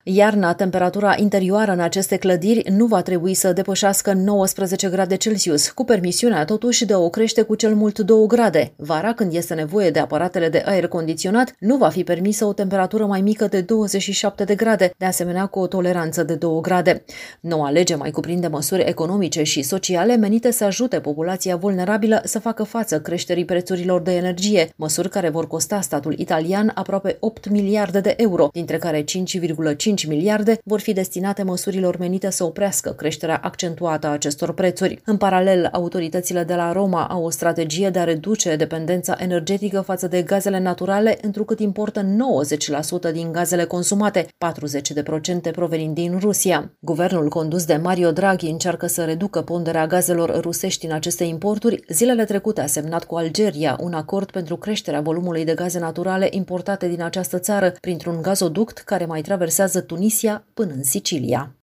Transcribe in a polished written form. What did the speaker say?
Iarna, temperatura interioară în aceste clădiri nu va trebui să depășească 19 grade Celsius, cu permisiunea totuși de a o crește cu cel mult 2 grade. Vara, când este nevoie de aparatele de aer condiționat, nu va fi permisă o temperatură mai mică de 27 de grade, de asemenea cu o toleranță de 2 grade. Noua lege mai cuprinde măsuri economice și sociale menite să ajute populația vulnerabilă să facă față creșterii prețurilor de energie, măsuri care vor costa statul italian aproape 8 miliarde de euro, dintre care 5,5 miliarde vor fi destinate măsurilor menite să oprească creșterea accentuată a acestor prețuri. În paralel, autoritățile de la Roma au o strategie de a reduce dependența energetică față de gazele naturale, întrucât importă 90% din gazele consumate, 40% provenind din Rusia. Guvernul condus de Mario Draghi încearcă să reducă ponderea gazelor rusești în aceste importuri. Zilele trecute a semnat cu Algeria un acord pentru creșterea volumului de gaze naturale importate din această țară printr-un gazoduct care mai traversează Tunisia până în Sicilia.